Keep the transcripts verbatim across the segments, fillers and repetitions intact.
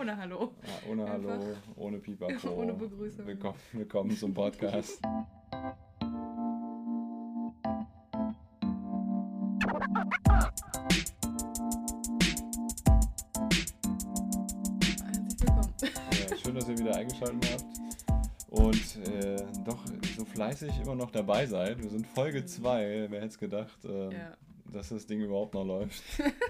ohne Hallo. Ja, ohne Hallo, einfach. Ohne Pipapo. Ohne Begrüßung. Willkommen, willkommen zum Podcast. Herzlich willkommen. Ja, schön, dass ihr wieder eingeschaltet habt und äh, doch so fleißig immer noch dabei seid. Wir sind Folge zwei, wer hätte es gedacht, äh, ja. dass das Ding überhaupt noch läuft.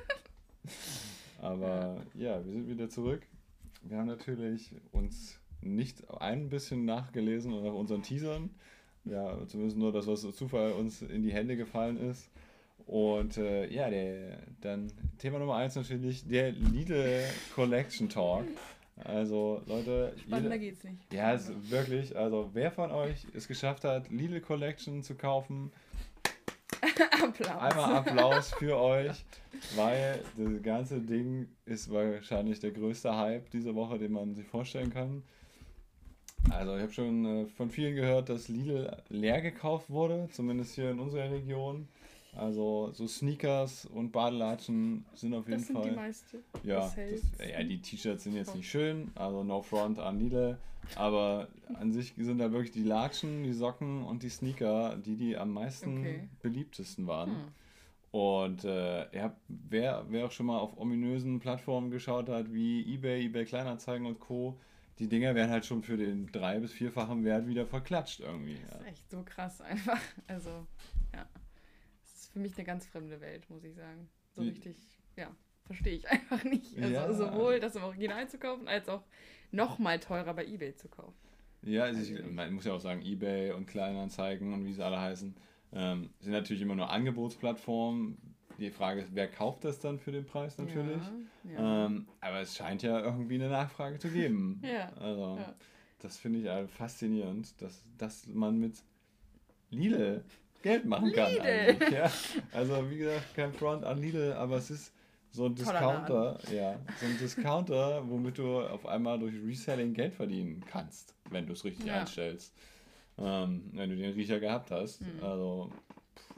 Aber ja. ja, wir sind wieder zurück. Wir haben natürlich uns nicht ein bisschen nachgelesen nach unseren Teasern. Ja, zumindest nur das, was Zufall uns in die Hände gefallen ist. Und äh, ja, der, dann Thema Nummer eins natürlich, der Lidl Collection Talk. Also Leute... Spannender jeder, geht's nicht. Ja, es ist wirklich, also wer von euch es geschafft hat, Lidl Collection zu kaufen... Applaus. Einmal Applaus für euch, weil das ganze Ding ist wahrscheinlich der größte Hype diese Woche, den man sich vorstellen kann. Also ich habe schon äh, von vielen gehört, dass Lidl leer gekauft wurde, zumindest hier in unserer Region. Also so Sneakers und Badelatschen sind auf jeden das sind Fall... die meiste. Ja, das, ja, die T-Shirts sind jetzt nicht schön, also no front an Lidl. Aber an sich sind da wirklich die Latschen, die Socken und die Sneaker, die die am meisten okay. beliebtesten waren. Hm. Und äh, ja, wer, wer auch schon mal auf ominösen Plattformen geschaut hat, wie eBay, eBay Kleinanzeigen und Co., die Dinger werden halt schon für den drei- bis vierfachen Wert wieder verklatscht irgendwie. Das ist ja. echt so krass einfach. Also, ja. Das ist für mich eine ganz fremde Welt, muss ich sagen. So die, richtig, ja, verstehe ich einfach nicht. Also ja. sowohl das im Original zu kaufen, als auch noch mal teurer bei eBay zu kaufen. Ja, also ich, man muss ja auch sagen, eBay und Kleinanzeigen und wie sie alle heißen, ähm, sind natürlich immer nur Angebotsplattformen. Die Frage ist, wer kauft das dann für den Preis natürlich? Ja, ja. Ähm, aber es scheint ja irgendwie eine Nachfrage zu geben. ja, also ja. das finde ich halt faszinierend, dass, dass man mit Lidl Geld machen Lidl. kann eigentlich. Ja. Also wie gesagt, kein Front an Lidl, aber es ist so ein Discounter, ja, so ein Discounter, womit du auf einmal durch Reselling Geld verdienen kannst, wenn du es richtig ja. einstellst. Ähm, wenn du den Riecher gehabt hast. Mhm. Also, pff.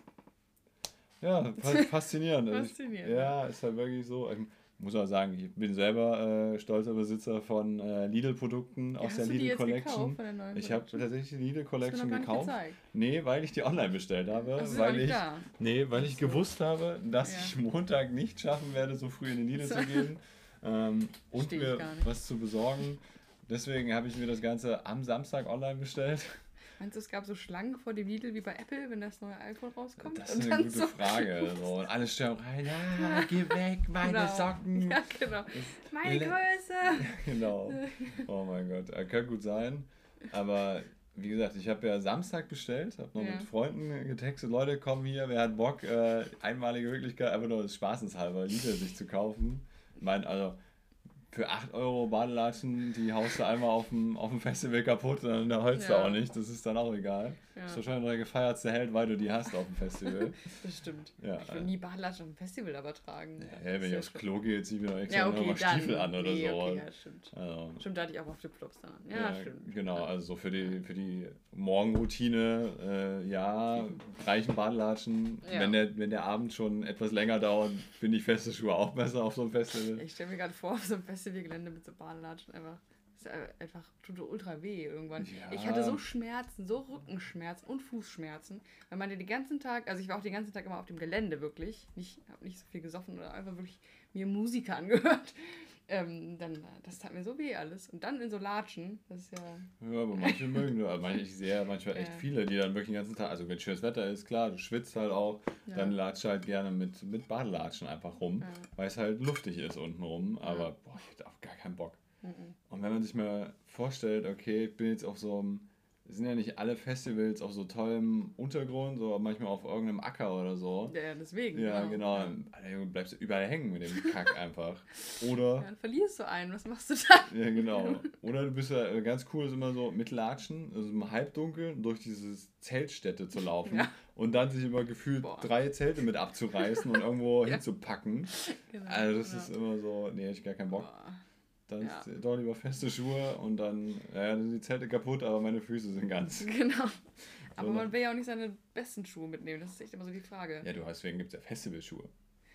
ja, faszinierend. faszinierend. Ich, ja, ist halt wirklich so. Ich muss auch sagen, ich bin selber äh, stolzer Besitzer von äh, Lidl-Produkten aus ja, der Lidl Collection. Ich habe tatsächlich die Lidl Collection gekauft. Nee, weil ich die online bestellt habe. Also weil ich, nee, weil ich so. gewusst habe, dass ja. ich Montag nicht schaffen werde, so früh in den Lidl zu gehen ähm, und Steh mir was zu besorgen. Deswegen habe ich mir das Ganze am Samstag online bestellt. Meinst du, es gab so Schlangen vor dem Lidl wie bei Apple, wenn das neue iPhone rauskommt? Das ist eine gute so Frage. So. Und alle stellen rein, ah, geh weg, meine genau. Socken. Ja, genau. Meine Größe. Ja, genau. Oh mein Gott, äh, kann gut sein. Aber wie gesagt, ich habe ja Samstag bestellt, habe noch ja. mit Freunden getextet, Leute, kommen hier, wer hat Bock, äh, einmalige Möglichkeit, einfach nur des Spaßenshalber Lidl sich zu kaufen. Ich meine, also... Für acht Euro Badelatschen, die haust du einmal auf dem, auf dem Festival kaputt und dann holst ja. du auch nicht. Das ist dann auch egal. Ja. Das ist wahrscheinlich der gefeiertste Held, weil du die hast auf dem Festival. Das stimmt. Ja, ich will nie Badelatschen auf dem Festival aber tragen. Ja, wenn ich aufs Klo gehe, ziehe ich mir noch extra ja, okay, nochmal Stiefel an oder nee, so. Okay, ja, stimmt. Also, stimmt, da hatte ich auch auf Flipflops dann. Ja, ja, stimmt. Genau, also so für die, für die Morgenroutine, äh, ja, reichen Badelatschen. Ja. Wenn, der, wenn der Abend schon etwas länger dauert, finde ich feste Schuhe auch besser auf so einem Festival. Ich stelle mir gerade vor, auf so einem Festivalgelände mit so Badelatschen einfach, das ist einfach, tut ultra weh irgendwann. Ja. Ich hatte so Schmerzen, so Rückenschmerzen und Fußschmerzen, weil man den ganzen Tag, also ich war auch den ganzen Tag immer auf dem Gelände wirklich, nicht, habe nicht so viel gesoffen oder einfach wirklich mir Musiker angehört. Ähm, dann, das tat mir so weh alles. Und dann in so Latschen, das ist ja... Ja, aber manche mögen nur, also ich sehe manchmal echt ja. viele, die dann wirklich den ganzen Tag, also wenn schönes Wetter ist, klar, du schwitzt halt auch, ja. dann latscht halt gerne mit, mit Badelatschen einfach rum, ja. weil es halt luftig ist unten rum, aber ja. boah, ich hätte auch gar keinen Bock. Mhm. Und wenn man sich mal vorstellt, okay, ich bin jetzt auf so einem, es sind ja nicht alle Festivals auf so tollem Untergrund, so manchmal auf irgendeinem Acker oder so. Ja, deswegen. Ja, genau. Ja. Alter, bleibst du überall hängen mit dem Kack einfach. Oder... Ja, dann verlierst du einen, was machst du dann? Ja, genau. Oder du bist ja, ganz cool ist immer so mit Latschen, also im Halbdunkel durch diese Zeltstätte zu laufen ja. und dann sich immer gefühlt Boah. drei Zelte mit abzureißen und irgendwo ja. hinzupacken. Genau, also das genau. ist immer so, nee, hab ich gar keinen Bock. Boah. Dann ja. doch lieber feste Schuhe und dann, ja, dann sind die Zelte kaputt, aber meine Füße sind ganz. Genau. Aber so man will ja auch nicht seine besten Schuhe mitnehmen, das ist echt immer so die Frage. Ja, du, deswegen gibt es ja Festivalschuhe.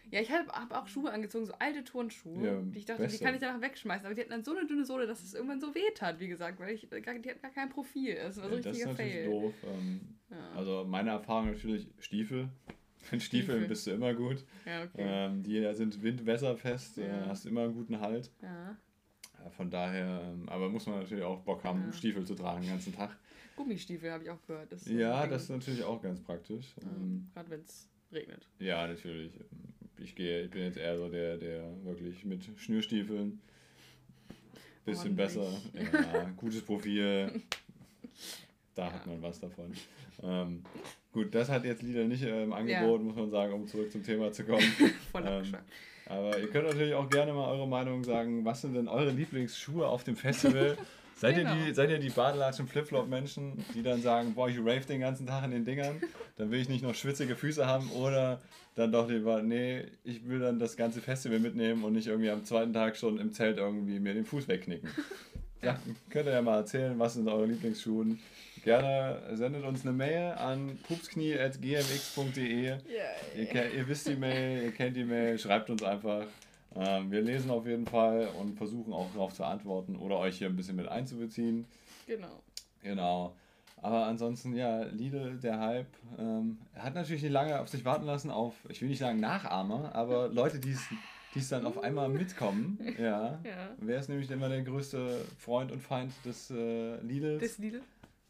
Ja, ich habe hab auch Schuhe angezogen, so alte Turnschuhe, ja, die ich dachte, besser. Die kann ich danach wegschmeißen. Aber die hatten dann so eine dünne Sohle, dass es irgendwann so weh tat, wie gesagt, weil ich, die hatten gar kein Profil. Das war so ja, richtiger Fail. Das ist natürlich doof. Ähm, ja. Also meine Erfahrung natürlich Stiefel. Mit Stiefeln Stiefel. Bist du immer gut. Ja, okay. Ähm, die sind windwasserfest, ja. äh, hast immer einen guten Halt. Ja. Ja, von daher, ähm, aber muss man natürlich auch Bock haben, ja. Stiefel zu tragen den ganzen Tag. Gummistiefel habe ich auch gehört. Das ja, das ist natürlich auch ganz praktisch. Ja, ähm, gerade wenn es regnet. Ja, natürlich. Ich gehe, ich bin jetzt eher so der, der wirklich mit Schnürstiefeln bisschen besser. Ja, gutes Profil. Da ja. hat man was davon. Ähm, gut, das hat jetzt Lidl nicht äh, im Angebot, ja. muss man sagen, um zurück zum Thema zu kommen. Voll ähm, aber ihr könnt natürlich auch gerne mal eure Meinung sagen. Was sind denn eure Lieblingsschuhe auf dem Festival? Seid, genau. ihr die, seid ihr die Badelatschen Flipflop-Menschen, die dann sagen, boah, ich rave den ganzen Tag in den Dingern, dann will ich nicht noch schwitzige Füße haben, oder dann doch lieber, nee, ich will dann das ganze Festival mitnehmen und nicht irgendwie am zweiten Tag schon im Zelt irgendwie mir den Fuß wegknicken. Ja, könnt ihr ja mal erzählen, was sind eure Lieblingsschuhe? Gerne sendet uns eine Mail an pupsknie at g m x punkt d e. Yeah. Ihr, ihr wisst die Mail, ihr kennt die Mail, schreibt uns einfach. Ähm, wir lesen auf jeden Fall und versuchen auch darauf zu antworten oder euch hier ein bisschen mit einzubeziehen. Genau. Genau. Aber ansonsten, ja, Lidl, der Hype, ähm, hat natürlich nicht lange auf sich warten lassen auf, ich will nicht sagen Nachahmer, aber Leute, die es dann auf einmal mitkommen. Ja. ja. Wer ist nämlich immer der größte Freund und Feind des äh, Lidls? Des Lidl?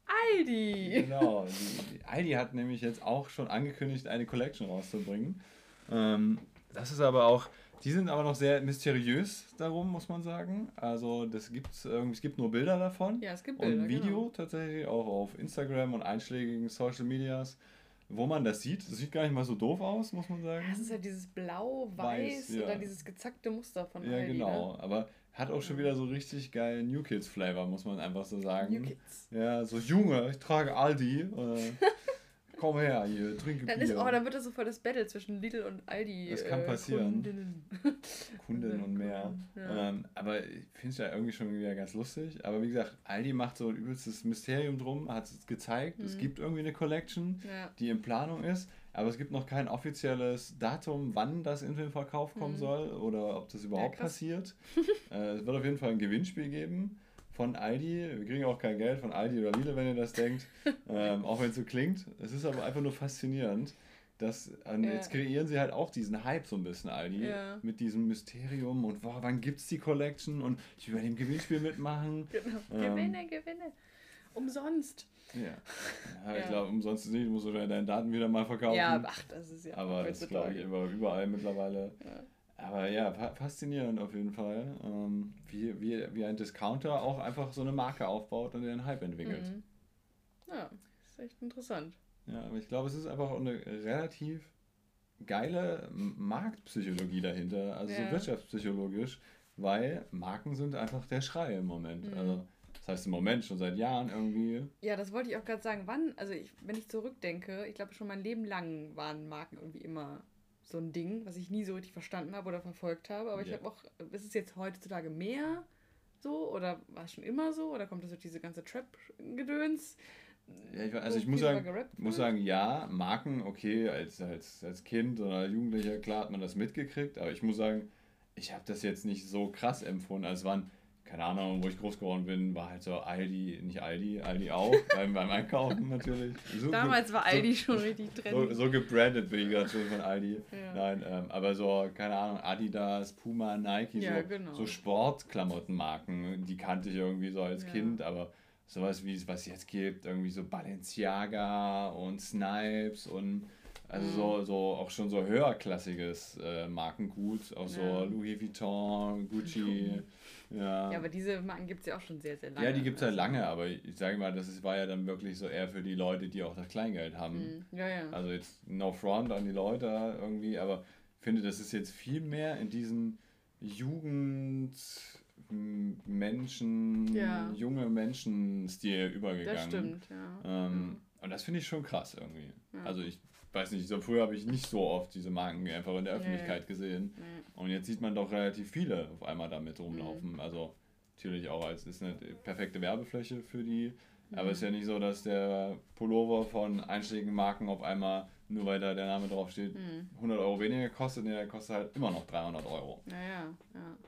Aldi! Genau. Die, die Aldi hat nämlich jetzt auch schon angekündigt, eine Collection rauszubringen. Ähm, das ist aber auch... Die sind aber noch sehr mysteriös darum, muss man sagen. Also das gibt's irgendwie, es gibt nur Bilder davon. Ja, es gibt Bilder, und Video genau. tatsächlich, auch auf Instagram und einschlägigen Social Medias, wo man das sieht. Das sieht gar nicht mal so doof aus, muss man sagen. Ja, es ist halt dieses blau-weiß ja. oder dieses gezackte Muster von Ja, Aldi, genau. Ne? Aber hat auch schon wieder so richtig geilen New Kids Flavor, muss man einfach so sagen. New Kids. Ja, so Junge, ich trage Aldi. Äh, Komm her, hier, trinke dann Bier. Ist, oh, dann wird das so voll das Battle zwischen Lidl und Aldi. Das kann passieren. Kundinnen. Kundinnen und mehr. Ja. Ähm, aber ich finde es ja irgendwie schon wieder ganz lustig. Aber wie gesagt, Aldi macht so ein übelstes Mysterium drum, hat es gezeigt. Mhm. Es gibt irgendwie eine Collection, ja. die in Planung ist. Aber es gibt noch kein offizielles Datum, wann das in den Verkauf kommen mhm. soll oder ob das überhaupt ja, passiert. äh, es wird auf jeden Fall ein Gewinnspiel geben. Von Aldi, wir kriegen auch kein Geld von Aldi oder Lidl, wenn ihr das denkt, ähm, auch wenn es so klingt. Es ist aber einfach nur faszinierend, dass ähm, ja. jetzt kreieren sie halt auch diesen Hype so ein bisschen, Aldi, ja. mit diesem Mysterium und wow, wann gibt's die Collection und ich will bei dem Gewinnspiel mitmachen. Genau. Ähm, Gewinne, Gewinne. Umsonst. Ja, ja, ja. Ich glaube, umsonst nicht, du musst wahrscheinlich deine Daten wieder mal verkaufen. Ja, ach, das ist ja... Aber das glaube ich immer überall mittlerweile. Ja. Aber ja, faszinierend auf jeden Fall, ähm, wie, wie, wie ein Discounter auch einfach so eine Marke aufbaut und den Hype entwickelt. Mhm. Ja, ist echt interessant. Ja, aber ich glaube, es ist einfach auch eine relativ geile Marktpsychologie dahinter, also ja. so wirtschaftspsychologisch, weil Marken sind einfach der Schrei im Moment. Mhm. Also das heißt im Moment schon seit Jahren irgendwie. Ja, das wollte ich auch gerade sagen. Wann, also ich, wenn ich zurückdenke, ich glaube schon mein Leben lang waren Marken irgendwie immer so ein Ding, was ich nie so richtig verstanden habe oder verfolgt habe. Aber yeah. ich habe auch, ist es jetzt heutzutage mehr so oder war es schon immer so oder kommt das durch diese ganze Trap-Gedöns? Ja, ich, also ich muss sagen, muss sagen, ja, Marken, okay, als, als, als Kind oder Jugendlicher, klar hat man das mitgekriegt, aber ich muss sagen, ich habe das jetzt nicht so krass empfunden. Also es waren, keine Ahnung, wo ich groß geworden bin, war halt so Aldi, nicht Aldi, Aldi auch, beim, beim Einkaufen natürlich. So, Damals war Aldi so, schon richtig trendy. So, so gebrandet bin ich gerade schon von Aldi. Ja. Nein, ähm, aber so, keine Ahnung, Adidas, Puma, Nike, ja, so, genau. so Sportklamottenmarken, die kannte ich irgendwie so als ja. Kind, aber sowas wie es was jetzt gibt, irgendwie so Balenciaga und Snipes und also mhm. so, so auch schon so höherklassiges äh, Markengut, auch so ja. Louis Vuitton, Gucci. Ja. ja, aber diese Marken gibt es ja auch schon sehr, sehr lange. Ja, die gibt es ja also lange, aber ich sage mal, das ist, war ja dann wirklich so eher für die Leute, die auch das Kleingeld haben. Mhm. Ja, ja. Also jetzt no front an die Leute irgendwie, aber ich finde, das ist jetzt viel mehr in diesen Jugendmenschen, ja. junge Menschen-Stil übergegangen. Das stimmt, ja. Ähm, ja. Und das finde ich schon krass irgendwie. Ja. Also ich weiß nicht, so früher habe ich nicht so oft diese Marken einfach in der Öffentlichkeit nee. gesehen. Nee. Und jetzt sieht man doch relativ viele auf einmal damit rumlaufen. Mhm. Also natürlich auch als ist eine perfekte Werbefläche für die. Mhm. Aber es ist ja nicht so, dass der Pullover von einschlägigen Marken auf einmal nur weil da der Name drauf steht, hm. hundert Euro weniger kostet, nee, der kostet halt immer noch dreihundert Euro. Naja, ja.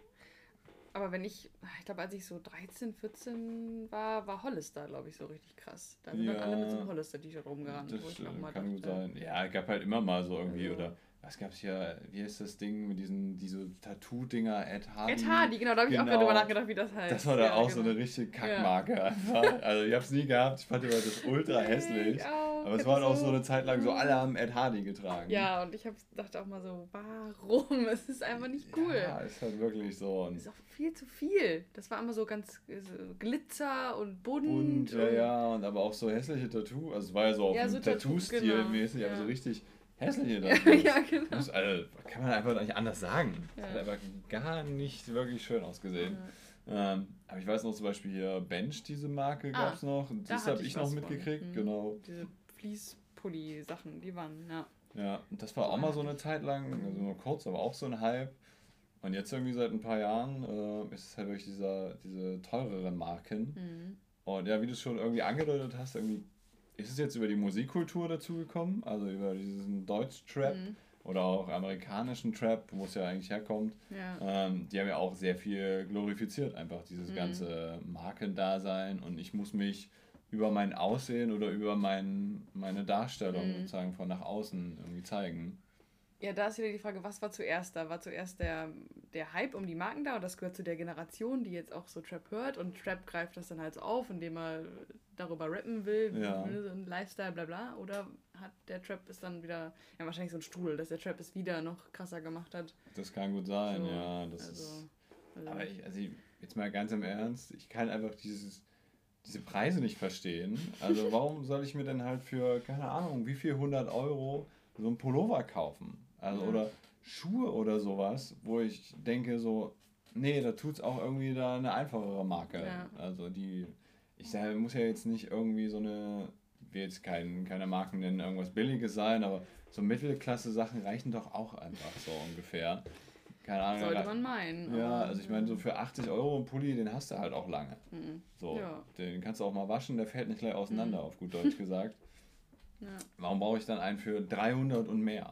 Aber wenn ich, ich glaube, als ich so dreizehn, vierzehn war, war Hollister, glaube ich, so richtig krass. Da sind ja, dann alle mit so einem Hollister-T-Shirt rumgerannt. Das wo ich noch mal kann gut dachte, sein. Ja, es gab halt immer mal so irgendwie, also, oder was gab es hier, wie ist das Ding mit diesen, diese Tattoo-Dinger, Ed Hardy? Ed Hardy, genau, da habe ich genau. auch gerade drüber nachgedacht, wie das heißt. Das war da ja, auch genau. so eine richtige Kackmarke ja. einfach. Also ich habe es nie gehabt, ich fand immer das ultra hässlich. Auch. Aber es war auch so eine Zeit lang so, alle haben Ed Hardy getragen. Ja, und ich hab, dachte auch mal so, warum? Es ist einfach nicht cool. Ja, ist halt wirklich so. Und ist auch viel zu viel. Das war immer so ganz so Glitzer und bunt. Bunt, ja, ja, und aber auch so hässliche Tattoo. Also es war ja so auf ja, so Tattoo-Stil genau. mäßig, ja. aber so richtig hässliche Tattoos. Ja, genau. Das, also, kann man einfach nicht anders sagen. Das ja. hat einfach gar nicht wirklich schön ausgesehen. Ja. Ähm, aber ich weiß noch zum Beispiel hier Bench, diese Marke ah, gab es noch. Das habe ich noch mitgekriegt, mhm. genau. Diese Fließpulli-Sachen, die waren, ja. Ja, und das war so auch mal so eine Zeit lang, also nur kurz, aber auch so ein Hype. Und jetzt irgendwie seit ein paar Jahren äh, ist es halt wirklich dieser, diese teureren Marken. Mhm. Und ja, wie du es schon irgendwie angedeutet hast, irgendwie ist es jetzt über die Musikkultur dazugekommen, also über diesen Deutsch-Trap mhm. oder auch amerikanischen Trap, wo es ja eigentlich herkommt. Ja. Ähm, die haben ja auch sehr viel glorifiziert, einfach dieses mhm. ganze Markendasein. Und ich muss mich über mein Aussehen oder über mein, meine Darstellung mhm. sozusagen von nach außen irgendwie zeigen. Ja, da ist wieder die Frage, was war zuerst da? War zuerst der, der Hype um die Marken da und das gehört zu der Generation, die jetzt auch so Trap hört und Trap greift das dann halt so auf, indem er darüber rappen will, ja. so ein Lifestyle, bla bla. Oder hat der Trap es dann wieder, ja wahrscheinlich so ein Strudel, dass der Trap es wieder noch krasser gemacht hat. Das kann gut sein, so, ja. Das also, ist, also aber ich, also ich, jetzt mal ganz im Ernst, ich kann einfach dieses, diese Preise nicht verstehen. Also warum soll ich mir denn halt für, keine Ahnung, wie viel hundert Euro so ein Pullover kaufen? Also, ja. Oder Schuhe oder sowas, wo ich denke so, nee, da tut's auch irgendwie da eine einfachere Marke. Ja. Also die, ich sage, muss ja jetzt nicht irgendwie so eine, will jetzt kein, keine Marken nennen, irgendwas Billiges sein, aber so Mittelklasse-Sachen reichen doch auch einfach so ungefähr. Keine Ahnung. Sollte man meinen. Ja, also ich meine, so für achtzig Euro einen Pulli, den hast du halt auch lange. Mhm. So, ja. Den kannst du auch mal waschen, der fällt nicht gleich auseinander, mhm. auf gut Deutsch gesagt. Ja. Warum brauche ich dann einen für dreihundert und mehr?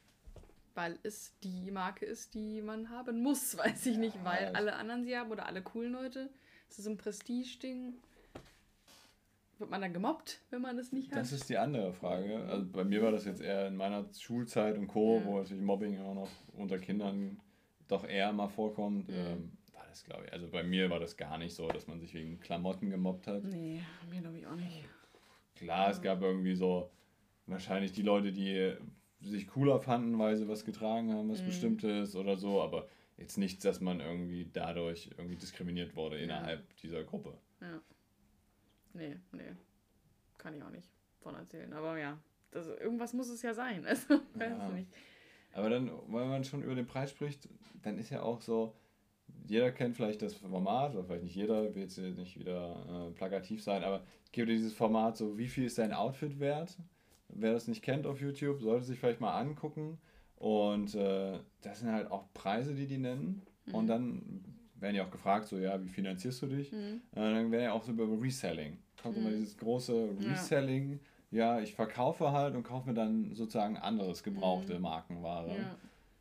Weil es die Marke ist, die man haben muss, weiß ich nicht, weil alle anderen sie haben oder alle coolen Leute. Es ist so ein Prestige-Ding. Wird man dann gemobbt, wenn man das nicht hat? Das ist die andere Frage. Also bei mir war das jetzt eher in meiner Schulzeit und Co., ja. wo natürlich Mobbing auch noch unter Kindern doch eher mal vorkommt. Mhm. Ähm, war das, glaube ich, also bei mir war das gar nicht so, dass man sich wegen Klamotten gemobbt hat. Nee, mir glaube ich auch nicht. Klar, ja. Es gab irgendwie so wahrscheinlich die Leute, die sich cooler fanden, weil sie was getragen haben, was mhm. Bestimmtes oder so, aber jetzt nichts, dass man irgendwie dadurch irgendwie diskriminiert wurde ja. innerhalb dieser Gruppe. Ja. Nee, nee. Kann ich auch nicht von erzählen. Aber ja, das, irgendwas muss es ja sein. Also, weiß ja. nicht. Aber dann, weil man schon über den Preis spricht, dann ist ja auch so, jeder kennt vielleicht das Format, oder vielleicht nicht jeder, will jetzt nicht wieder äh, plakativ sein, aber ich gebe dir dieses Format so, wie viel ist dein Outfit wert? Wer das nicht kennt auf YouTube, sollte sich vielleicht mal angucken. Und äh, das sind halt auch Preise, die die nennen. Mhm. Und dann werden ja auch gefragt, so, ja, wie finanzierst du dich? Mhm. Äh, dann werden ja auch so über Reselling. Kommt mhm. immer dieses große Reselling. Ja. ja, ich verkaufe halt und kaufe mir dann sozusagen anderes gebrauchte mhm. Markenware. Ja.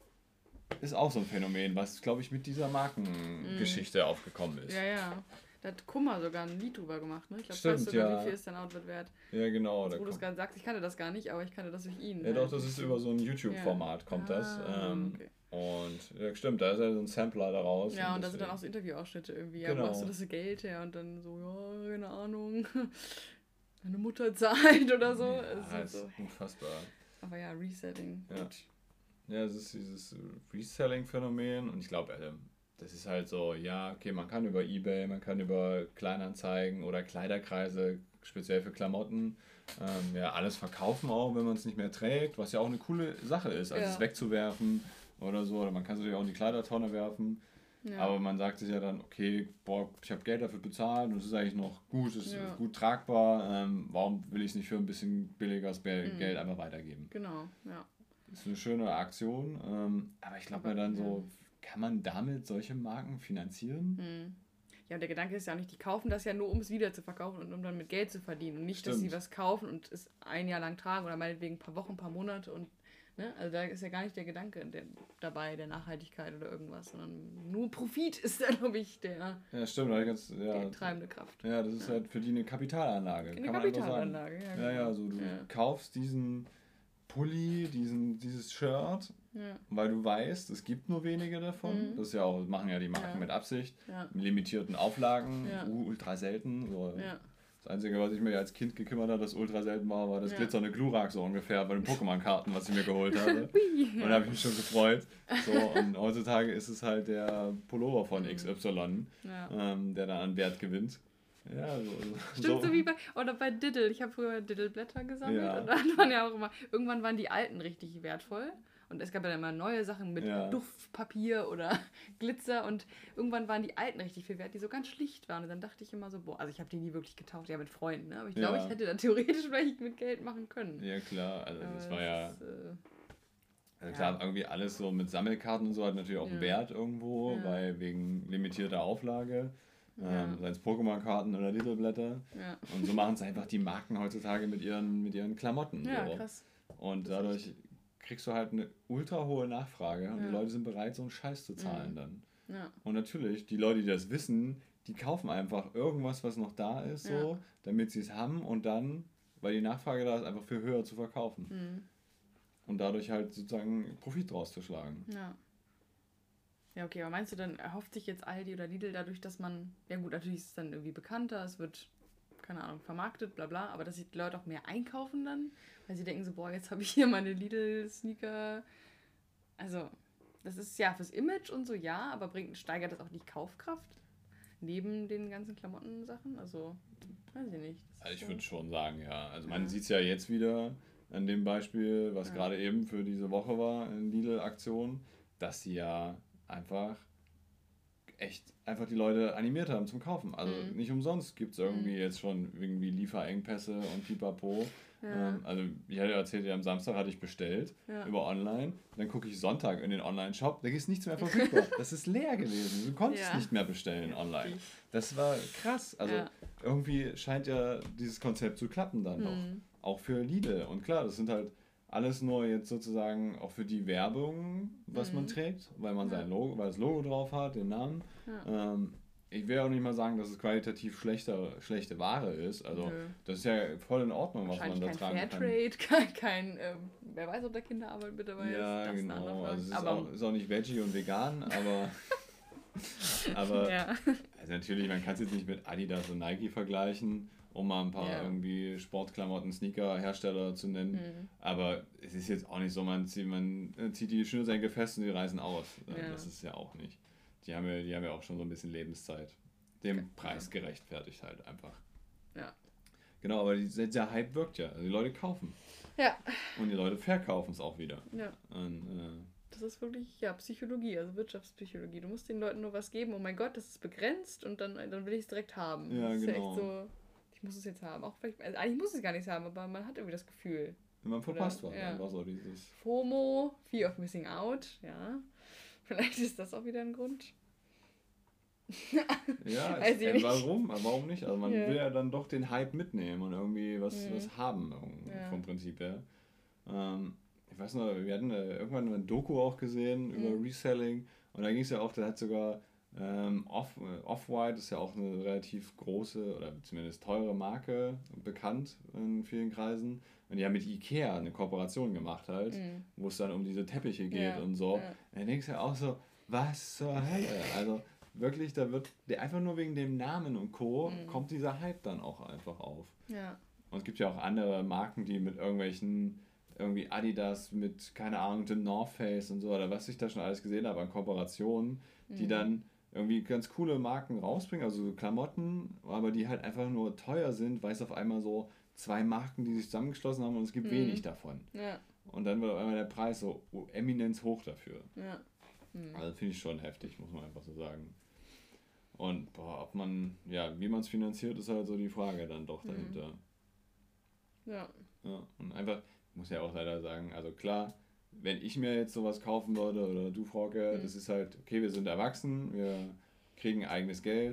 Ist auch so ein Phänomen, was, glaube ich, mit dieser Markengeschichte mhm. aufgekommen ist. Ja, ja. Da hat Kummer sogar ein Lied drüber gemacht, ne? Ich glaube, Stimmt, sogar, ja. wie viel ist dein Outfit wert? Ja, genau. Wo du es gerade sagst, ich kannte das gar nicht, aber ich kannte das durch ihn. Ja, doch, das ist über so ein YouTube-Format ja. kommt das. Ah, ähm, okay. Und ja, stimmt, da ist ja so ein Sampler daraus. Ja, und, und da deswegen. sind dann auch so Interviewausschnitte irgendwie. Ja, genau. wo hast du das Geld her? Und dann so, ja, keine Ahnung. Meine Mutter zahlt oder so. Ja, es ist ist so, unfassbar. Aber ja, Resetting. Ja, ja es ist dieses Reselling-Phänomen und ich glaube, äh, das ist halt so, ja, okay, man kann über eBay, man kann über Kleinanzeigen oder Kleiderkreise, speziell für Klamotten, ähm, ja, alles verkaufen auch, wenn man es nicht mehr trägt, was ja auch eine coole Sache ist, also ja. es wegzuwerfen oder so, oder man kann es natürlich auch in die Kleidertonne werfen, ja. aber man sagt sich ja dann, okay, boah, ich habe Geld dafür bezahlt und es ist eigentlich noch gut, es ist ja. gut tragbar, ähm, warum will ich es nicht für ein bisschen billigeres Geld mhm. einfach weitergeben? Genau, ja. Das ist eine schöne Aktion, ähm, aber ich glaube mir dann so, kann man damit solche Marken finanzieren? Hm. Ja, und der Gedanke ist ja auch nicht, die kaufen das ja nur, um es wieder zu verkaufen und um dann mit Geld zu verdienen. Und nicht, Stimmt. dass sie was kaufen und es ein Jahr lang tragen oder meinetwegen ein paar Wochen, ein paar Monate und ne? Also da ist ja gar nicht der Gedanke der, dabei, der Nachhaltigkeit oder irgendwas, sondern nur Profit ist da, glaube ich, der, ja, stimmt, ganz, ja, die treibende Kraft. Ja, das ist ja. halt für die eine Kapitalanlage. Eine Kann Kapitalanlage, ja. Genau. Ja, ja, so du ja. kaufst diesen Pulli, diesen, dieses Shirt, ja. weil du weißt, es gibt nur wenige davon. Mhm. Das ist ja auch, das machen ja die Marken ja. mit Absicht. Ja. In limitierten Auflagen, ja. uh, ultra selten. So. Ja. Das Einzige, was ich mir als Kind gekümmert habe, das ultra selten war, war das ja. glitzernde Glurak so ungefähr bei den Pokémon-Karten, was ich mir geholt habe. Und da habe ich mich schon gefreut. So, und heutzutage ist es halt der Pullover von X Y, ja. ähm, der dann an Wert gewinnt. Ja, so, Stimmt, so. so wie bei, oder bei Diddle. Ich habe früher Diddle-Blätter gesammelt ja. und dann waren ja auch immer, irgendwann waren die alten richtig wertvoll. Und es gab ja dann immer neue Sachen mit ja. Duftpapier oder Glitzer und irgendwann waren die alten richtig viel wert, die so ganz schlicht waren. Und dann dachte ich immer so, boah, also ich habe die nie wirklich getauscht, ja mit Freunden, ne? Aber ich glaube, ja. ich hätte da theoretisch vielleicht mit Geld machen können. Ja klar, also Aber das war ja, ist, äh, also klar, ja. irgendwie alles so mit Sammelkarten und so hat natürlich auch ja. einen Wert irgendwo, ja. weil wegen limitierter Auflage. Ja. Ähm, sei es Pokémon-Karten oder Diddle-Blätter. Ja. Und so machen es einfach die Marken heutzutage mit ihren, mit ihren Klamotten. Ja, so. krass. Und dadurch kriegst du halt eine ultra hohe Nachfrage und ja. die Leute sind bereit, so einen Scheiß zu zahlen mhm. dann. Ja. Und natürlich, die Leute, die das wissen, die kaufen einfach irgendwas, was noch da ist, ja. so, damit sie es haben und dann, weil die Nachfrage da ist, einfach für höher zu verkaufen. Mhm. Und dadurch halt sozusagen Profit draus zu schlagen. Ja. Ja, okay, aber meinst du, dann erhofft sich jetzt Aldi oder Lidl dadurch, dass man, ja gut, natürlich ist es dann irgendwie bekannter, es wird, keine Ahnung, vermarktet, bla bla, aber dass die Leute auch mehr einkaufen dann, weil sie denken so, boah, jetzt habe ich hier meine Lidl-Sneaker. Also, das ist ja fürs Image und so, ja, aber bringt, steigert das auch die Kaufkraft neben den ganzen Klamotten-Sachen? Also, weiß ich nicht. Also ich würde schon sagen, ja. Also man ja. sieht es ja jetzt wieder an dem Beispiel, was ja. gerade eben für diese Woche war, in Lidl-Aktion, dass sie ja einfach echt einfach die Leute animiert haben zum Kaufen. Also mhm. nicht umsonst gibt es irgendwie mhm. jetzt schon irgendwie Lieferengpässe und pipapo. Ja. Ähm, also ich hatte erzählt, ja, am Samstag hatte ich bestellt ja. über online. Dann gucke ich Sonntag in den Online-Shop, da ist nichts mehr verfügbar. Das ist leer gewesen. Du konntest ja. nicht mehr bestellen online. Das war krass. Also ja. irgendwie scheint ja dieses Konzept zu klappen dann mhm. noch. Auch für Lidl. Und klar, das sind halt alles nur jetzt sozusagen auch für die Werbung, was mhm. man trägt, weil man ja. sein Logo, weil das Logo drauf hat, den Namen. Ja. Ähm, ich will auch nicht mal sagen, dass es qualitativ schlechter, schlechte Ware ist. Also Nö. das ist ja voll in Ordnung, was man da tragen kann. Fairtrade, kein, kein ähm, wer weiß, ob da Kinderarbeit mit dabei ja, ist. Ja, genau. Also es ist, aber auch, ist auch nicht Veggie und vegan, aber aber ja. also natürlich, man kann es jetzt nicht mit Adidas und Nike vergleichen, um mal ein paar ja. irgendwie Sportklamotten, Sneaker-Hersteller zu nennen. Mhm. Aber es ist jetzt auch nicht so, man zieht, man zieht die Schnürsenkel fest und die reißen aus. Ja. Das ist ja auch nicht. Die haben ja, die haben ja auch schon so ein bisschen Lebenszeit. Dem okay. Preis gerechtfertigt halt einfach. Ja. Genau, aber die, der Hype wirkt ja. Also die Leute kaufen. Ja. Und die Leute verkaufen es auch wieder. Ja. Und, äh, das ist wirklich, ja, Psychologie, also Wirtschaftspsychologie. Du musst den Leuten nur was geben, oh mein Gott, das ist begrenzt und dann, dann will ich es direkt haben. Ja, das ist genau. Ja echt so, ich muss es jetzt haben. Auch vielleicht, also eigentlich muss es gar nichts haben, aber man hat irgendwie das Gefühl. Wenn man verpasst was, ja. dann war so dieses... FOMO, Fear of Missing Out, ja. Vielleicht ist das auch wieder ein Grund. ja, es, äh, warum? Warum nicht? Also man ja. will ja dann doch den Hype mitnehmen und irgendwie was, mhm. was haben ja. vom Prinzip her. Ähm, ich weiß noch, wir hatten äh, irgendwann eine Doku auch gesehen mhm. über Reselling und da ging es ja auch, da hat sogar ähm, Off, äh, Off-White ist ja auch eine relativ große oder zumindest teure Marke, bekannt in vielen Kreisen. Und die haben mit Ikea eine Kooperation gemacht halt, mhm. wo es dann um diese Teppiche geht ja. und so. Ja. Und dann denkst du ja auch so, was zur Hölle? Also wirklich, da wird einfach nur wegen dem Namen und Co. Mhm. kommt dieser Hype dann auch einfach auf. Ja. Und es gibt ja auch andere Marken, die mit irgendwelchen, irgendwie Adidas mit, keine Ahnung, The North Face und so, oder was ich da schon alles gesehen habe an Kooperationen, die mhm. dann irgendwie ganz coole Marken rausbringen, also so Klamotten, aber die halt einfach nur teuer sind, weil es auf einmal so zwei Marken, die sich zusammengeschlossen haben und es gibt mhm. wenig davon. Ja. Und dann wird auf einmal der Preis so eminenz hoch dafür. Ja. Mhm. Also finde ich schon heftig, muss man einfach so sagen. Und boah, ob man, ja, wie man es finanziert, ist halt so die Frage dann doch dahinter. Mhm. Ja. Ja. Und einfach, ich muss ja auch leider sagen, also klar, wenn ich mir jetzt sowas kaufen würde oder du, Frauke, mhm. das ist halt, okay, wir sind erwachsen, wir kriegen eigenes Geld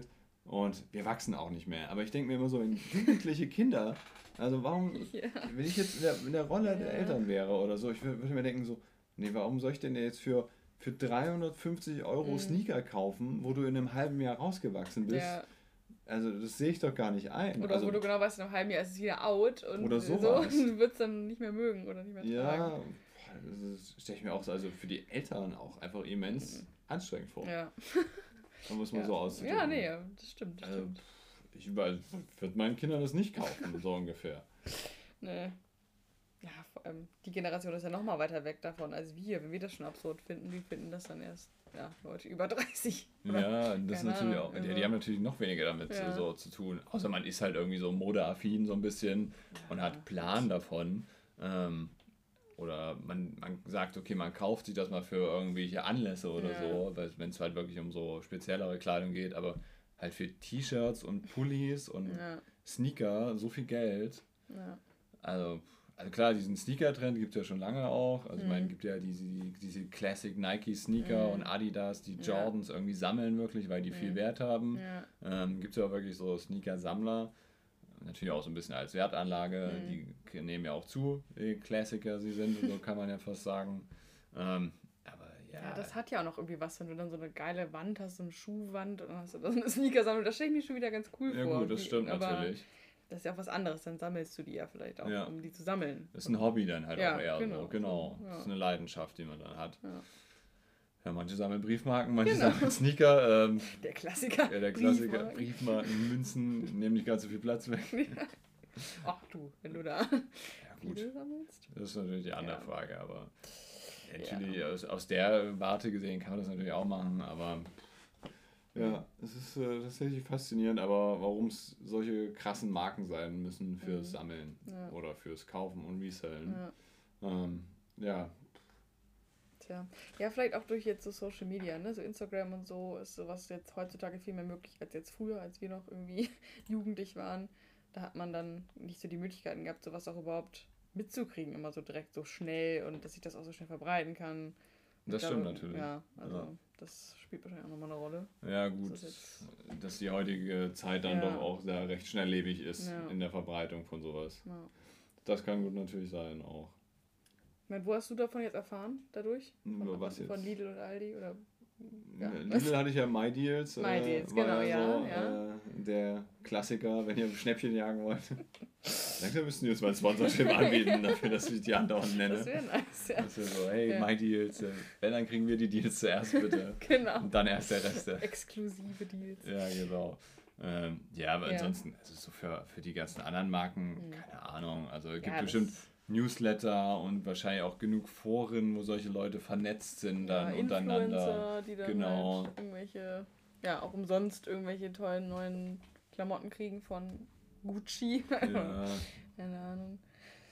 Und wir wachsen auch nicht mehr. Aber ich denke mir immer so, jugendliche Kinder, also warum, ja. wenn ich jetzt in der, in der Rolle ja. der Eltern wäre oder so, ich würde mir denken so, nee, warum soll ich denn jetzt für, für dreihundertfünfzig Euro mhm. Sneaker kaufen, wo du in einem halben Jahr rausgewachsen bist? Ja. Also das sehe ich doch gar nicht ein. Oder also, wo du genau weißt, in einem halben Jahr ist es wieder out und oder so, du würdest dann nicht mehr mögen oder nicht mehr tragen. Ja, das stelle ich mir auch so, also für die Eltern auch einfach immens mhm. anstrengend vor. Ja. Da muss man ja. so auszudrücken. Ja, nee, das stimmt. Das also, stimmt. Ich würde meinen Kindern das nicht kaufen, so ungefähr. Nee. Ja, vor allem die Generation ist ja noch mal weiter weg davon als wir. Wenn wir das schon absurd finden, die finden das dann erst ja, Leute über dreißig. Ja, das ist natürlich auch. Die, die haben natürlich noch weniger damit ja. so zu tun. Außer man ist halt irgendwie so modeaffin so ein bisschen ja. und hat Plan davon. Ähm, oder man, man sagt, okay, man kauft sich das mal für irgendwelche Anlässe oder ja. so, wenn es halt wirklich um so speziellere Kleidung geht. Aber halt für T-Shirts und Pullis und ja. Sneaker so viel Geld. Ja. Also, also klar, diesen Sneaker-Trend gibt es ja schon lange auch. Also mhm. ich meine, es gibt ja diese, diese Classic Nike-Sneaker mhm. und Adidas, die Jordans ja. irgendwie sammeln wirklich, weil die mhm. viel Wert haben. Ja. Ähm, gibt es ja auch wirklich so Sneaker-Sammler. Natürlich auch so ein bisschen als Wertanlage. Mhm. Die nehmen ja auch zu, je Klassiker sie sind, so kann man ja fast sagen. Ähm, aber ja. Ja, das hat ja auch noch irgendwie was, wenn du dann so eine geile Wand hast, so eine Schuhwand und dann hast du da so eine Sneaker-Sammlung. Das stelle ich mir schon wieder ganz cool ja, vor. Ja gut, das stimmt aber natürlich. Das ist ja auch was anderes, dann sammelst du die ja vielleicht auch, ja. um die zu sammeln. Das ist ein Hobby dann halt ja, auch eher genau. so. Genau. Ja. Das ist eine Leidenschaft, die man dann hat. Ja. Ja, manche sammeln Briefmarken, manche genau. sammeln Sneaker. Ähm, der Klassiker. Ja, der Klassiker. Briefmarken, Briefmarken Münzen, nehmen nicht ganz so viel Platz weg. Ja. Ach du, wenn du da ja, gut. sammelst. Das ist natürlich die andere ja. Frage, aber natürlich ja. aus, aus der Warte gesehen kann man das natürlich auch machen, aber ja, es ist äh, tatsächlich faszinierend, aber warum es solche krassen Marken sein müssen fürs mhm. Sammeln ja. oder fürs Kaufen und Resellen. Ja. Ähm, ja. Tja. Ja, vielleicht auch durch jetzt so Social Media, ne? So Instagram und so ist sowas jetzt heutzutage viel mehr möglich als jetzt früher, als wir noch irgendwie jugendlich waren. Da hat man dann nicht so die Möglichkeiten gehabt, sowas auch überhaupt mitzukriegen, immer so direkt so schnell und dass sich das auch so schnell verbreiten kann. Das ich stimmt glaube, natürlich. Ja, also ja. das spielt wahrscheinlich auch nochmal eine Rolle. Ja gut, das jetzt... dass die heutige Zeit dann ja. doch auch sehr recht schnelllebig ist ja. in der Verbreitung von sowas. Ja. Das kann gut natürlich sein auch. Ich meine, wo hast du davon jetzt erfahren, dadurch? Von, Über was jetzt? Von Lidl oder Aldi? Oder, ja. Lidl hatte ich ja MyDeals. MyDeals, äh, genau, ja. So, ja. Äh, der Klassiker, wenn ihr Schnäppchen jagen wollt. Langsam müssen die uns mal ein Sponsorship anbieten, dafür, dass ich die andauernd nenne. Das wäre nice, ja. Das wäre so, hey, ja. MyDeals, äh, wenn, dann kriegen wir die Deals zuerst, bitte. Genau. Und dann erst der Rest. Exklusive Deals. Ja, genau. Ähm, ja, aber ja. ansonsten, also so für, für die ganzen anderen Marken, mhm. keine Ahnung. Also es gibt ja, bestimmt Newsletter und wahrscheinlich auch genug Foren, wo solche Leute vernetzt sind dann ja, untereinander. Influencer, die dann genau. halt irgendwelche, ja, auch umsonst irgendwelche tollen neuen Klamotten kriegen von Gucci. Ja. Keine Ahnung.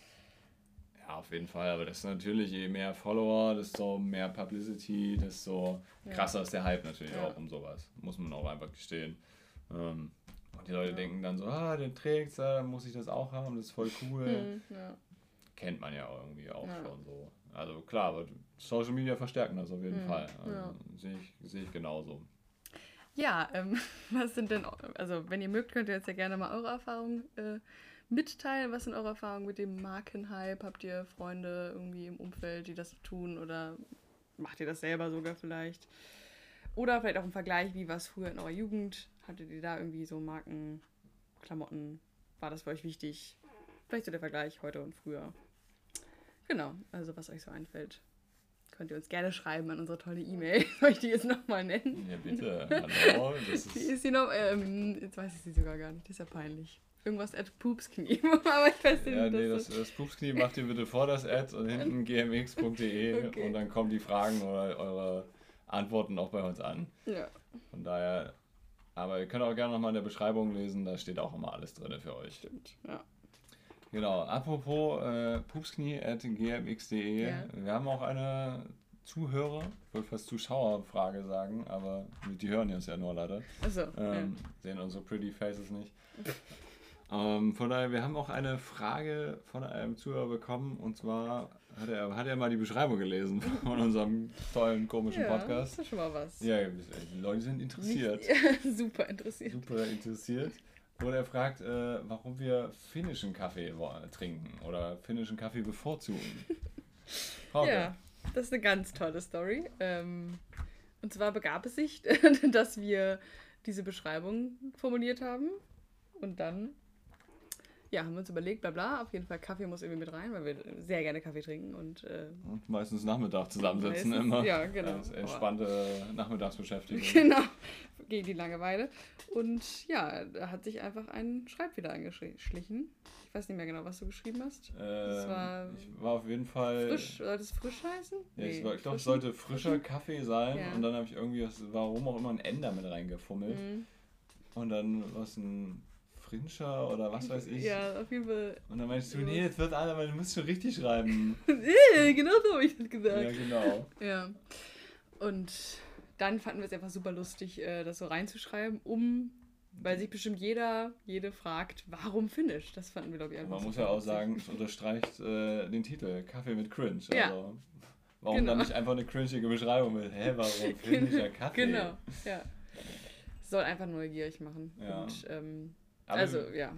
Ja, auf jeden Fall, aber das ist natürlich, je mehr Follower, desto mehr Publicity, desto krasser ja. ist der Hype natürlich ja. auch um sowas. Muss man auch einfach gestehen. Ähm, und die Leute ja. denken dann so, ah, der trägt's, dann muss ich das auch haben, das ist voll cool. Hm, ja. Kennt man ja irgendwie auch ja. schon so. Also klar, aber Social Media verstärken das auf jeden hm, Fall. Also, ja. Sehe ich, sehe ich genauso. Ja, ähm, was sind denn, also wenn ihr mögt, könnt ihr jetzt ja gerne mal eure Erfahrungen äh, mitteilen. Was sind eure Erfahrungen mit dem Markenhype? Habt ihr Freunde irgendwie im Umfeld, die das tun oder macht ihr das selber sogar vielleicht? Oder vielleicht auch im Vergleich, wie war es früher in eurer Jugend? Hattet ihr da irgendwie so Marken, Klamotten? War das für euch wichtig? Vielleicht so der Vergleich heute und früher. Genau, also was euch so einfällt. Könnt ihr uns gerne schreiben an unsere tolle E-Mail. Soll ich die jetzt nochmal nennen? Ja, bitte. Hallo. Das ist die ist hier noch, ähm, jetzt weiß ich sie sogar gar nicht, das ist ja peinlich. Irgendwas at Pupsknie. Aber ich weiß nicht, ja, nee, das, das Pupsknie macht ihr bitte vor das Ad und hinten g m x punkt d e okay. Und dann kommen die Fragen oder eure Antworten auch bei uns an. Ja. Von daher, aber ihr könnt auch gerne nochmal in der Beschreibung lesen, da steht auch immer alles drin für euch. Stimmt, ja. Genau, apropos äh, pupsknie at g m x punkt d e. Ja. Wir haben auch eine Zuhörer, ich wollte fast Zuschauerfrage sagen, aber die hören uns ja nur leider. Achso, ähm, ja. Sehen unsere Pretty Faces nicht. ähm, von daher, wir haben auch eine Frage von einem Zuhörer bekommen und zwar Hat er, hat er mal die Beschreibung gelesen von unserem tollen, komischen ja, Podcast? Das ist ja schon mal was. Ja, die Leute sind interessiert. Nicht, super interessiert. Super interessiert. Und er fragt, äh, warum wir finnischen Kaffee trinken oder finnischen Kaffee bevorzugen. Okay. Ja, das ist eine ganz tolle Story. Ähm, und zwar begab es sich, dass wir diese Beschreibung formuliert haben und dann ja, haben wir uns überlegt, bla bla, auf jeden Fall Kaffee muss irgendwie mit rein, weil wir sehr gerne Kaffee trinken und, äh, und meistens Nachmittag zusammensitzen meistens, immer. Ja, genau. Als entspannte Nachmittagsbeschäftigung. Genau, gegen die Langeweile. Und ja, da hat sich einfach ein Schreibfehler eingeschlichen. Ich weiß nicht mehr genau, was du geschrieben hast. Ähm, das war, ich war auf jeden Fall... Frisch, sollte es frisch heißen? Ja, Nee, ich war, ich glaube, es sollte frischer Kaffee sein Ja. und dann habe ich irgendwie, was, warum auch immer, ein N damit reingefummelt. Mhm. Und dann was ein Frinscher oder was weiß ich. Ja, auf jeden Fall. Und dann meinst du, nee, jetzt wird alle, aber du musst schon richtig schreiben. Äh, genau so habe ich das gesagt. Ja, genau. Ja. Und dann fanden wir es einfach super lustig, äh, das so reinzuschreiben, um, weil sich bestimmt jeder, jede fragt, warum Finnisch? Das fanden wir, glaube ich, einfach Man muss super ja auch lustig. sagen, es unterstreicht äh, den Titel, Kaffee mit Cringe. Ja. Also, warum Genau. dann nicht einfach eine cringige Beschreibung mit, hä, warum finnischer Kaffee? Genau, ja. Soll einfach neugierig machen. Ja. Und, ähm, Aber also, ja.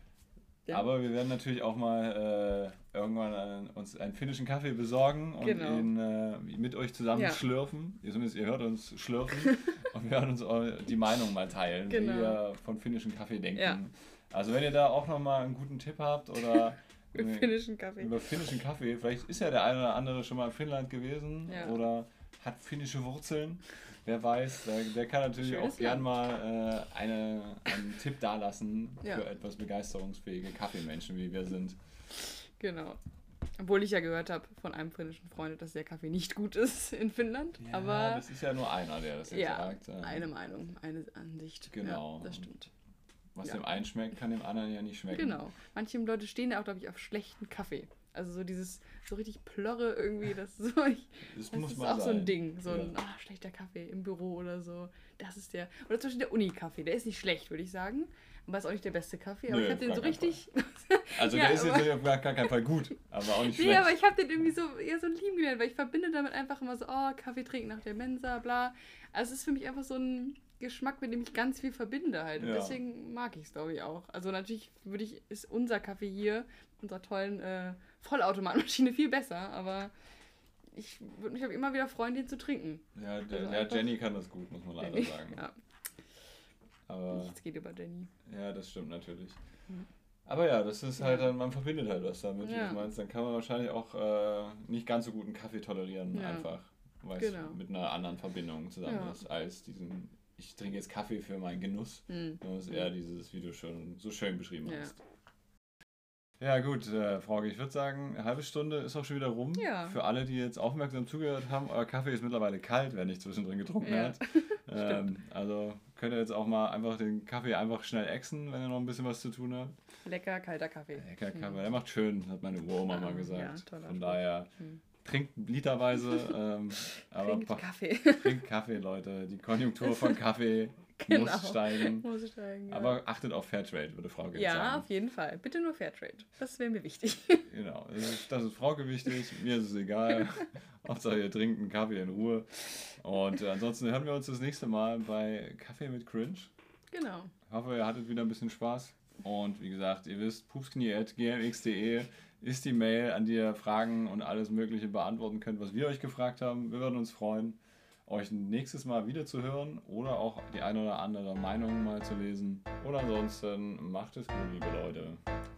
ja. Aber wir werden natürlich auch mal äh, irgendwann einen, uns einen finnischen Kaffee besorgen und Genau. ihn äh, mit euch zusammen Ja. schlürfen. Ihr, zumindest, ihr hört uns schlürfen und wir werden uns eu- die Meinung mal teilen, Genau. wie ihr von finnischen Kaffee denken. Ja. Also wenn ihr da auch nochmal einen guten Tipp habt oder Mit äh, finnischen Kaffee. über finnischen Kaffee, vielleicht ist ja der eine oder andere schon mal in Finnland gewesen Ja. oder hat finnische Wurzeln. Wer weiß, der, der kann natürlich Schönes auch gern Land. mal äh, eine, einen Tipp dalassen Ja. für etwas begeisterungsfähige Kaffeemenschen, wie wir sind. Genau. Obwohl ich ja gehört habe von einem finnischen Freund, dass der Kaffee nicht gut ist in Finnland. Ja, aber das ist ja nur einer, der das jetzt ja, sagt. Ähm, eine Meinung, eine Ansicht. Genau. Ja, das stimmt. Was ja. dem einen schmeckt, kann dem anderen ja nicht schmecken. Genau. Manche Leute stehen ja auch, glaube ich, auf schlechten Kaffee. Also so dieses, so richtig Plörre irgendwie, das, so, ich, Das, das muss ist mal auch sein. so ein Ding. So ein Ja. ah, schlechter Kaffee im Büro oder so. Das ist der. Oder zum Beispiel der Uni-Kaffee. Der ist nicht schlecht, würde ich sagen. Aber ist auch nicht der beste Kaffee. Aber Nö, ich habe den auf so gar keinen richtig. Also Ja, der ist aber- jetzt auf gar, gar keinen Fall gut, aber auch nicht Nee, schlecht. aber ich habe den irgendwie so eher so lieben gelernt, weil ich verbinde damit einfach immer so, oh, Kaffee trinken nach der Mensa, bla. Also es ist für mich einfach so ein Geschmack, mit dem ich ganz viel verbinde halt. Und Ja. deswegen mag ich es, glaube ich, auch. Also natürlich würde ich, ist unser Kaffee hier, unserer tollen äh, Vollautomatmaschine viel besser, aber ich würde mich aber immer wieder freuen, den zu trinken. Ja, der, Also ja, einfach- Jenny kann das gut, muss man leider Jenny, sagen. Ja, Aber nichts geht über Jenny. ja, das stimmt natürlich. Mhm. Aber ja, das ist halt Ja. dann, man verbindet halt was damit, wie Ja. du meinst. Dann kann man wahrscheinlich auch äh, nicht ganz so guten Kaffee tolerieren, Ja. einfach. Weil Genau. es mit einer anderen Verbindung zusammen Ja. ist, als diesen, ich trinke jetzt Kaffee für meinen Genuss. Mhm. Das ist eher dieses, wie du schon so schön beschrieben Ja. hast. Ja gut, äh, Frauke, ich würde sagen, eine halbe Stunde ist auch schon wieder rum. Ja. Für alle, die jetzt aufmerksam zugehört haben, euer Kaffee ist mittlerweile kalt, wer nicht zwischendrin getrunken Ja. hat. ähm, also könnt ihr jetzt auch mal einfach den Kaffee einfach schnell exen, wenn ihr noch ein bisschen was zu tun habt. Lecker, kalter Kaffee. Lecker Kaffee, der macht schön, hat meine Uroma Ah, mal ja, gesagt. toller Von Spruch. daher, Hm. trinkt literweise, ähm, aber Trinkt pa- Kaffee. trinkt Kaffee, Leute. Die Konjunktur von Kaffee Genau. muss steigen. Muss steigen, ja. Aber achtet auf Fairtrade, würde Frauke jetzt Ja, sagen. auf jeden Fall. Bitte nur Fairtrade. Das wäre mir wichtig. Genau, das ist, das ist Frauke wichtig, mir ist es egal. Hauptsache ihr trinkt einen Kaffee in Ruhe. Und äh, ansonsten hören wir uns das nächste Mal bei Kaffee mit Cringe. Genau. Ich hoffe, ihr hattet wieder ein bisschen Spaß. Und wie gesagt, ihr wisst, pupsknie at g m x punkt d e ist die Mail, an die ihr Fragen und alles Mögliche beantworten könnt, was wir euch gefragt haben. Wir würden uns freuen, euch nächstes Mal wieder zu hören oder auch die eine oder andere Meinung mal zu lesen. Oder ansonsten macht es gut, liebe Leute.